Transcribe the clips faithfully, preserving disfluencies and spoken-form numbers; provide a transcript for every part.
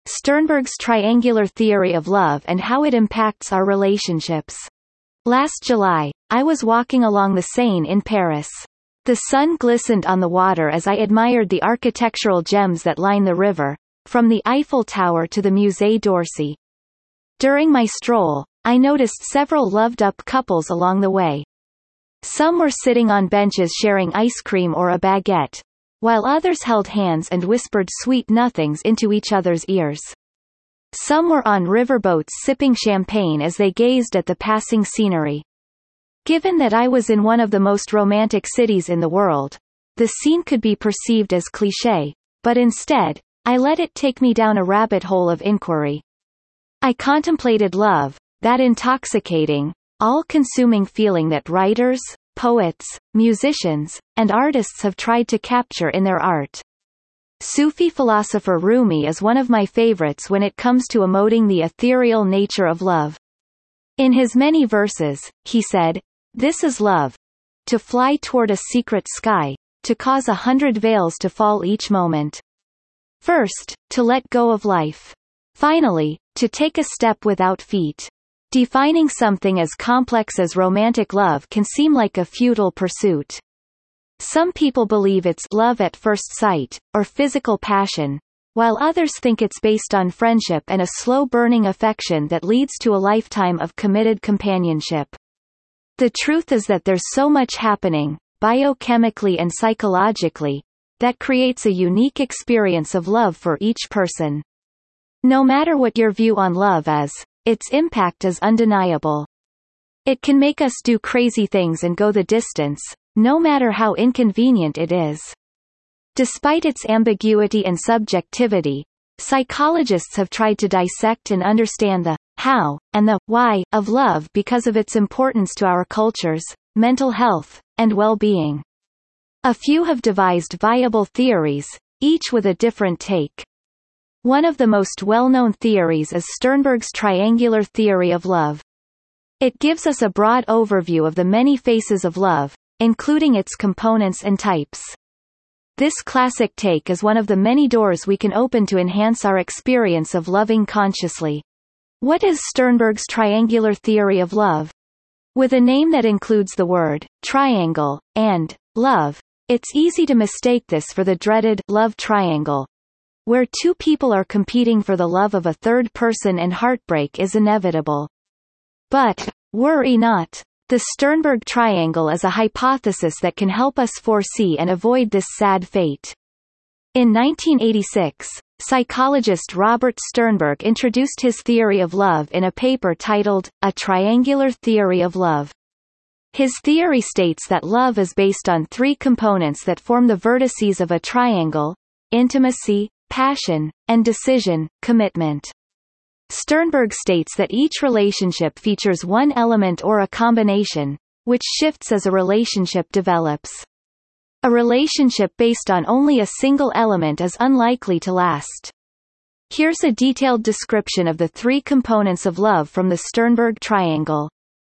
Sternberg's triangular theory of love and how it impacts our relationships. Last July, I was walking along the Seine in Paris. The sun glistened on the water as I admired the architectural gems that line the river, from the Eiffel Tower to the Musée d'Orsay. During my stroll, I noticed several loved-up couples along the way. Some were sitting on benches sharing ice cream or a baguette, while others held hands and whispered sweet nothings into each other's ears. Some were on riverboats sipping champagne as they gazed at the passing scenery. Given that I was in one of the most romantic cities in the world, the scene could be perceived as cliché, but instead, I let it take me down a rabbit hole of inquiry. I contemplated love, that intoxicating, all-consuming feeling that writers, poets, musicians, and artists have tried to capture in their art. Sufi philosopher Rumi is one of my favorites when it comes to emoting the ethereal nature of love. In his many verses, he said, "This is love. To fly toward a secret sky, to cause a hundred veils to fall each moment. First, to let go of life. Finally, to take a step without feet." Defining something as complex as romantic love can seem like a futile pursuit. Some people believe it's love at first sight, or physical passion, while others think it's based on friendship and a slow-burning affection that leads to a lifetime of committed companionship. The truth is that there's so much happening, biochemically and psychologically, that creates a unique experience of love for each person. No matter what your view on love is, its impact is undeniable. It can make us do crazy things and go the distance, no matter how inconvenient it is. Despite its ambiguity and subjectivity, psychologists have tried to dissect and understand the how and the why of love because of its importance to our cultures, mental health, and well-being. A few have devised viable theories, each with a different take. One of the most well-known theories is Sternberg's triangular theory of love. It gives us a broad overview of the many faces of love, including its components and types. This classic take is one of the many doors we can open to enhance our experience of loving consciously. What is Sternberg's triangular theory of love? With a name that includes the word triangle and love, it's easy to mistake this for the dreaded love triangle, where two people are competing for the love of a third person and heartbreak is inevitable. But, worry not. The Sternberg triangle is a hypothesis that can help us foresee and avoid this sad fate. In nineteen eighty-six, psychologist Robert Sternberg introduced his theory of love in a paper titled, A Triangular Theory of Love. His theory states that love is based on three components that form the vertices of a triangle: intimacy, passion, and decision, commitment. Sternberg states that each relationship features one element or a combination, which shifts as a relationship develops. A relationship based on only a single element is unlikely to last. Here's a detailed description of the three components of love from the Sternberg triangle.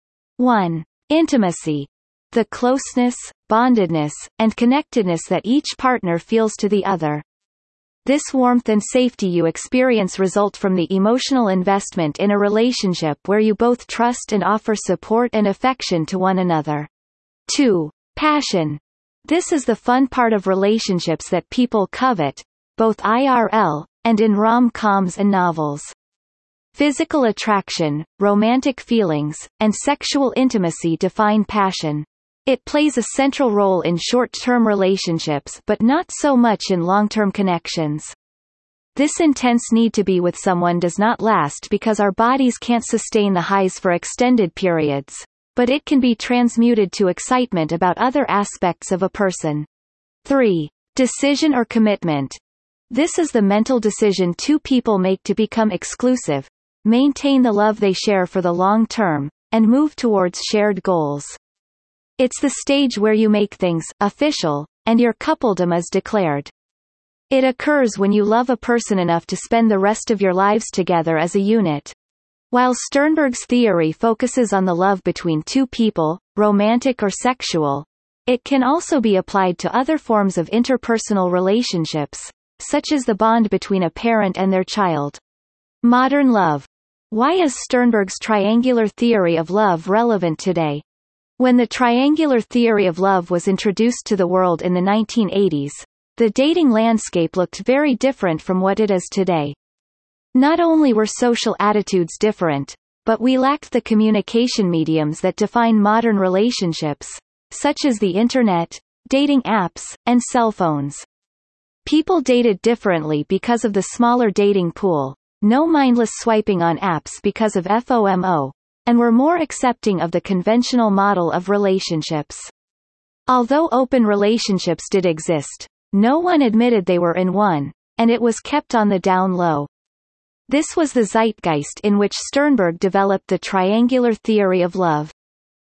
one. Intimacy. The closeness, bondedness, and connectedness that each partner feels to the other. This warmth and safety you experience result from the emotional investment in a relationship where you both trust and offer support and affection to one another. two. Passion. This is the fun part of relationships that people covet, both I R L, and in rom-coms and novels. Physical attraction, romantic feelings, and sexual intimacy define passion. It plays a central role in short-term relationships but not so much in long-term connections. This intense need to be with someone does not last because our bodies can't sustain the highs for extended periods, but it can be transmuted to excitement about other aspects of a person. three. Decision or commitment. This is the mental decision two people make to become exclusive, maintain the love they share for the long term, and move towards shared goals. It's the stage where you make things official, and your coupledom is declared. It occurs when you love a person enough to spend the rest of your lives together as a unit. While Sternberg's theory focuses on the love between two people, romantic or sexual, it can also be applied to other forms of interpersonal relationships, such as the bond between a parent and their child. Modern love. Why is Sternberg's triangular theory of love relevant today? When the triangular theory of love was introduced to the world in the nineteen eighties, the dating landscape looked very different from what it is today. Not only were social attitudes different, but we lacked the communication mediums that define modern relationships, such as the internet, dating apps, and cell phones. People dated differently because of the smaller dating pool, no mindless swiping on apps because of FOMO, and were more accepting of the conventional model of relationships. Although open relationships did exist, no one admitted they were in one, and it was kept on the down low. This was the zeitgeist in which Sternberg developed the triangular theory of love.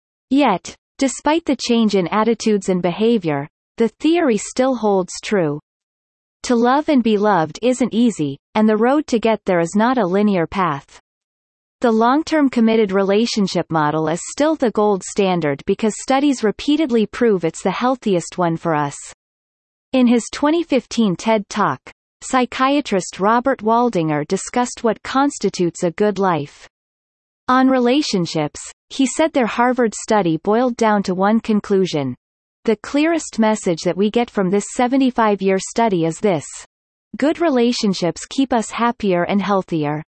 Yet, despite the change in attitudes and behavior, the theory still holds true. To love and be loved isn't easy, and the road to get there is not a linear path. The long-term committed relationship model is still the gold standard because studies repeatedly prove it's the healthiest one for us. In his twenty fifteen TED Talk, psychiatrist Robert Waldinger discussed what constitutes a good life. On relationships, he said their Harvard study boiled down to one conclusion. The clearest message that we get from this seventy-five year study is this: good relationships keep us happier and healthier.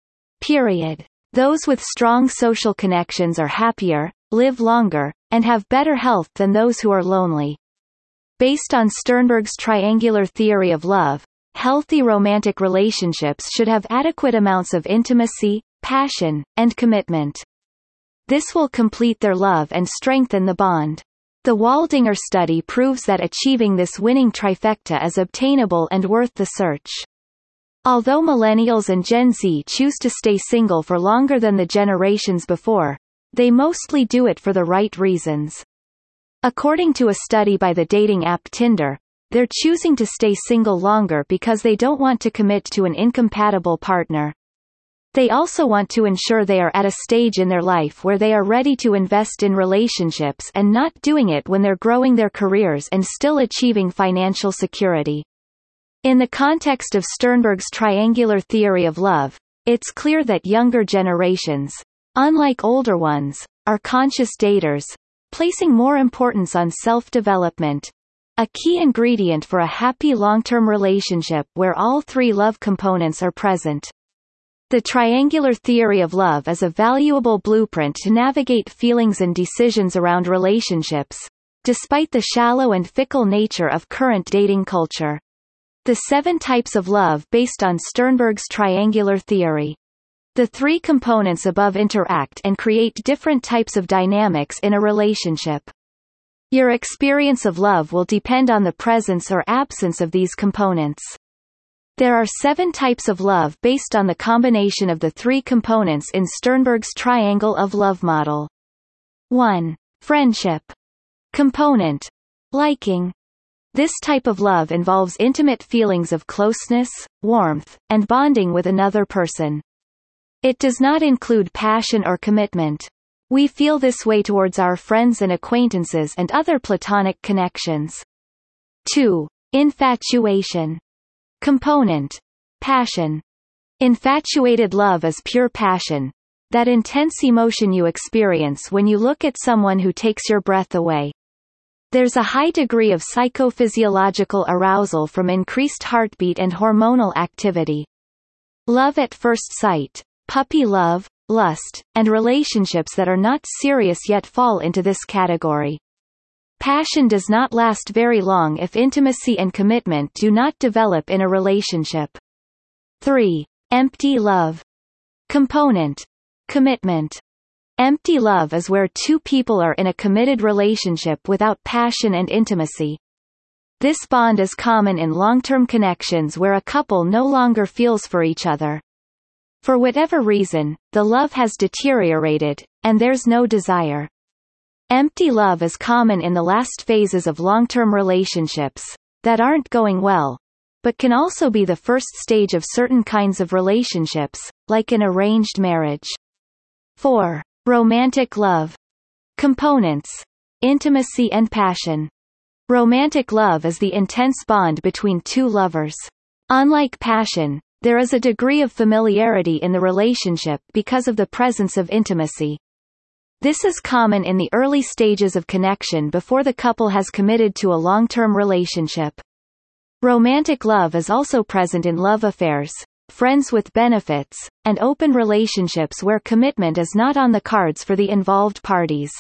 Period. Those with strong social connections are happier, live longer, and have better health than those who are lonely. Based on Sternberg's triangular theory of love, healthy romantic relationships should have adequate amounts of intimacy, passion, and commitment. This will complete their love and strengthen the bond. The Waldinger study proves that achieving this winning trifecta is obtainable and worth the search. Although millennials and Gen Z choose to stay single for longer than the generations before, they mostly do it for the right reasons. According to a study by the dating app Tinder, they're choosing to stay single longer because they don't want to commit to an incompatible partner. They also want to ensure they are at a stage in their life where they are ready to invest in relationships and not doing it when they're growing their careers and still achieving financial security. In the context of Sternberg's triangular theory of love, it's clear that younger generations, unlike older ones, are conscious daters, placing more importance on self-development, a key ingredient for a happy long-term relationship where all three love components are present. The triangular theory of love is a valuable blueprint to navigate feelings and decisions around relationships, despite the shallow and fickle nature of current dating culture. The seven types of love based on Sternberg's triangular theory. The three components above interact and create different types of dynamics in a relationship. Your experience of love will depend on the presence or absence of these components. There are seven types of love based on the combination of the three components in Sternberg's triangle of love model. one. Friendship. Component. Liking. This type of love involves intimate feelings of closeness, warmth, and bonding with another person. It does not include passion or commitment. We feel this way towards our friends and acquaintances and other platonic connections. two. Infatuation. Component. Passion. Infatuated love is pure passion, that intense emotion you experience when you look at someone who takes your breath away. There's a high degree of psychophysiological arousal from increased heartbeat and hormonal activity. Love at first sight, puppy love, lust, and relationships that are not serious yet fall into this category. Passion does not last very long if intimacy and commitment do not develop in a relationship. three. Empty love. Component. Commitment. Empty love is where two people are in a committed relationship without passion and intimacy. This bond is common in long-term connections where a couple no longer feels for each other. For whatever reason, the love has deteriorated, and there's no desire. Empty love is common in the last phases of long-term relationships that aren't going well, but can also be the first stage of certain kinds of relationships, like an arranged marriage. four. Romantic love. Components. Intimacy and passion. Romantic love is the intense bond between two lovers. Unlike passion, there is a degree of familiarity in the relationship because of the presence of intimacy. This is common in the early stages of connection before the couple has committed to a long-term relationship. Romantic love is also present in love affairs, friends with benefits, and open relationships where commitment is not on the cards for the involved parties.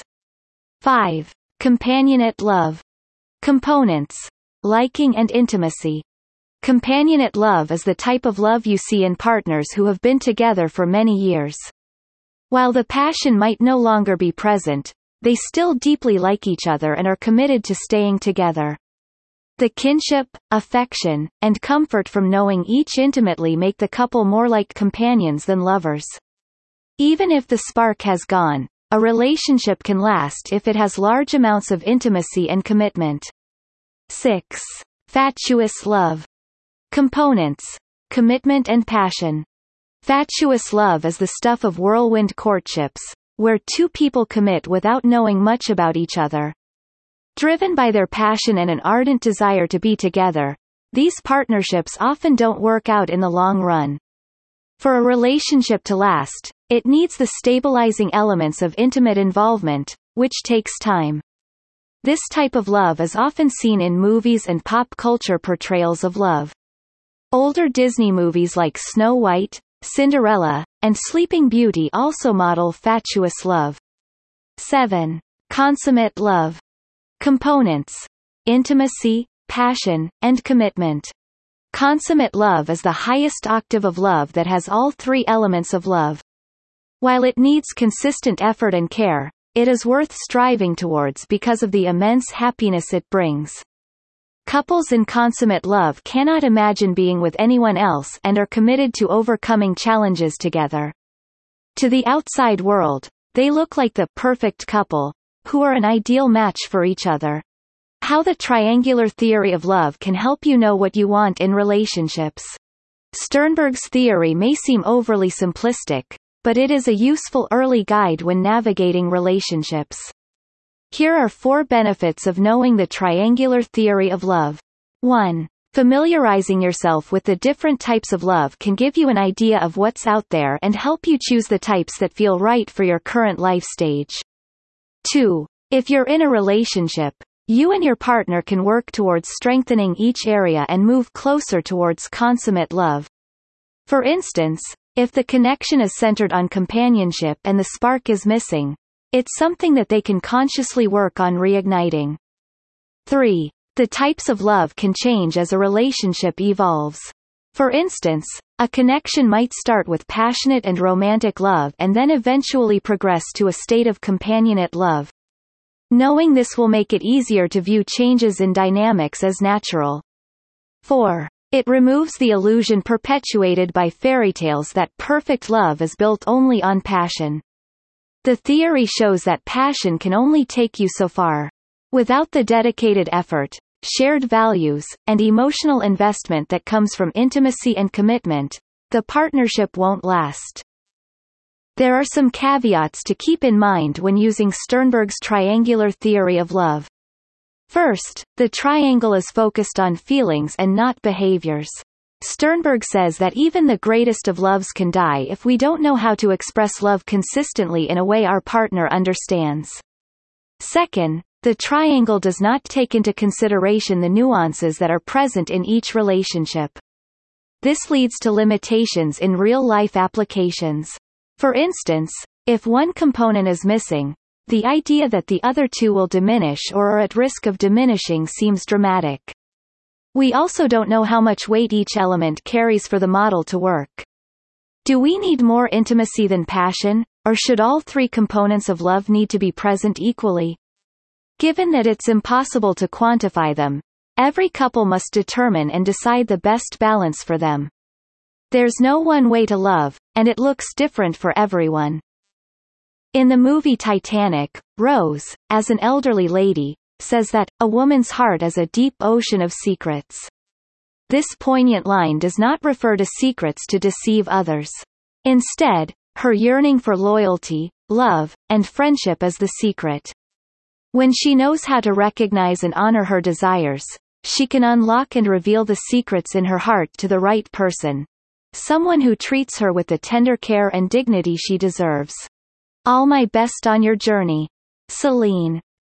five. Companionate love. Components. Liking and intimacy. Companionate love is the type of love you see in partners who have been together for many years. While the passion might no longer be present, they still deeply like each other and are committed to staying together. The kinship, affection, and comfort from knowing each intimately make the couple more like companions than lovers. Even if the spark has gone, a relationship can last if it has large amounts of intimacy and commitment. six. Fatuous love. Components. Commitment and passion. Fatuous love is the stuff of whirlwind courtships, where two people commit without knowing much about each other. Driven by their passion and an ardent desire to be together, these partnerships often don't work out in the long run. For a relationship to last, it needs the stabilizing elements of intimate involvement, which takes time. This type of love is often seen in movies and pop culture portrayals of love. Older Disney movies like Snow White, Cinderella, and Sleeping Beauty also model fatuous love. seven. Consummate love. Components. Intimacy, passion, and commitment. Consummate love is the highest octave of love that has all three elements of love. While it needs consistent effort and care, it is worth striving towards because of the immense happiness it brings. Couples in consummate love cannot imagine being with anyone else and are committed to overcoming challenges together. To the outside world, they look like the perfect couple, who are an ideal match for each other. How the triangular theory of love can help you know what you want in relationships. Sternberg's theory may seem overly simplistic, but it is a useful early guide when navigating relationships. Here are four benefits of knowing the triangular theory of love. one. Familiarizing yourself with the different types of love can give you an idea of what's out there and help you choose the types that feel right for your current life stage. two. If you're in a relationship, you and your partner can work towards strengthening each area and move closer towards consummate love. For instance, if the connection is centered on companionship and the spark is missing, it's something that they can consciously work on reigniting. three. The types of love can change as a relationship evolves. For instance, a connection might start with passionate and romantic love and then eventually progress to a state of companionate love. Knowing this will make it easier to view changes in dynamics as natural. four. It removes the illusion perpetuated by fairy tales that perfect love is built only on passion. The theory shows that passion can only take you so far. Without the dedicated effort, shared values, and emotional investment that comes from intimacy and commitment, the partnership won't last. There are some caveats to keep in mind when using Sternberg's triangular theory of love. First, the triangle is focused on feelings and not behaviors. Sternberg says that even the greatest of loves can die if we don't know how to express love consistently in a way our partner understands. Second, the triangle does not take into consideration the nuances that are present in each relationship. This leads to limitations in real-life applications. For instance, if one component is missing, the idea that the other two will diminish or are at risk of diminishing seems dramatic. We also don't know how much weight each element carries for the model to work. Do we need more intimacy than passion, or should all three components of love need to be present equally? Given that it's impossible to quantify them, every couple must determine and decide the best balance for them. There's no one way to love, and it looks different for everyone. In the movie Titanic, Rose, as an elderly lady, says that, "A woman's heart is a deep ocean of secrets." This poignant line does not refer to secrets to deceive others. Instead, her yearning for loyalty, love, and friendship is the secret. When she knows how to recognize and honor her desires, she can unlock and reveal the secrets in her heart to the right person. Someone who treats her with the tender care and dignity she deserves. All my best on your journey. Celine.